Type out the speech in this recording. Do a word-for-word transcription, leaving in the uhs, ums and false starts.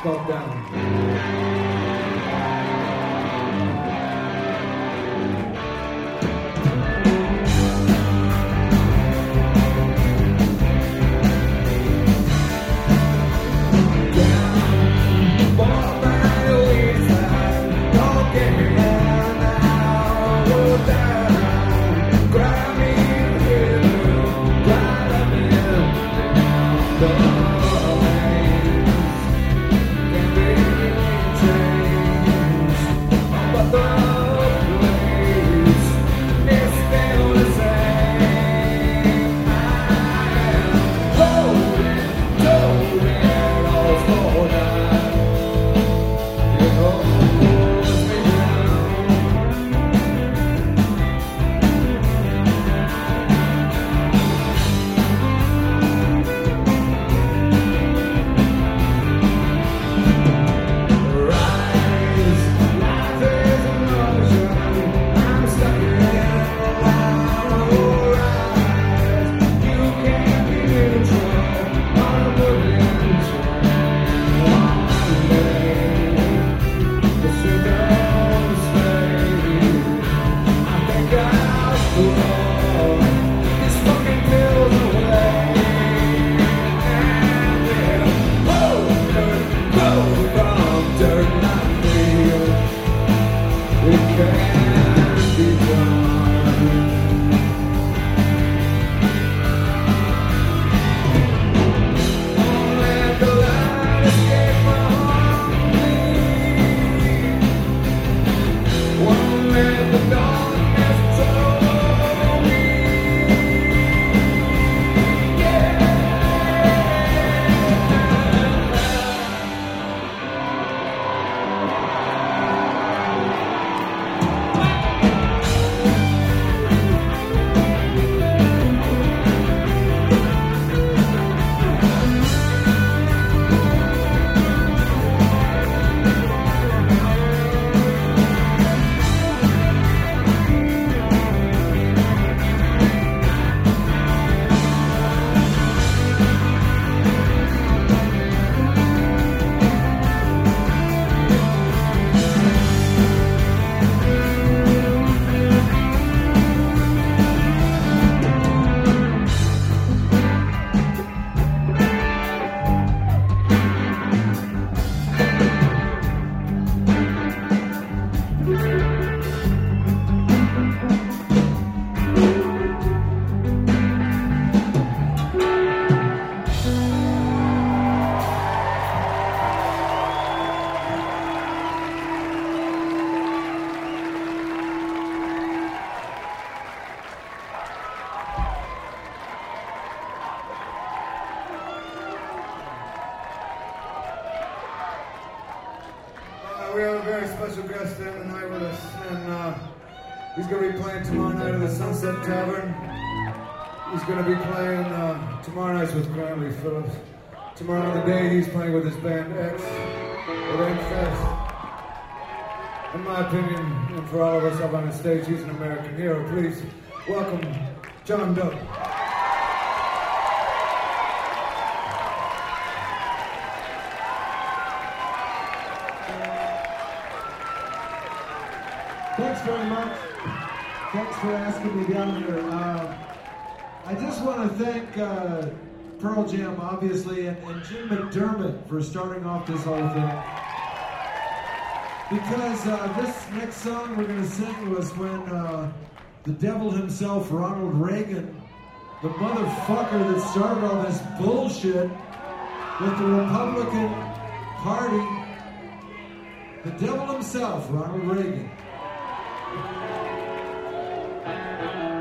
called Down. We have a very special guest in tonight with us, and uh, he's going to be playing tomorrow night at the Sunset Tavern. He's going to be playing uh, tomorrow night with Grantley Phillips. Tomorrow on the day, he's playing with his band X at Infest. In my opinion, and for all of us up on the stage, he's an American hero. Please welcome John Doe. Thanks very much. Thanks for asking me down here. Uh, I just want to thank uh, Pearl Jam, obviously, and, and Jim McDermott for starting off this whole thing. Because uh, this next song we're going to sing was when uh, the devil himself, Ronald Reagan, the motherfucker that started all this bullshit with the Republican Party, the devil himself, Ronald Reagan.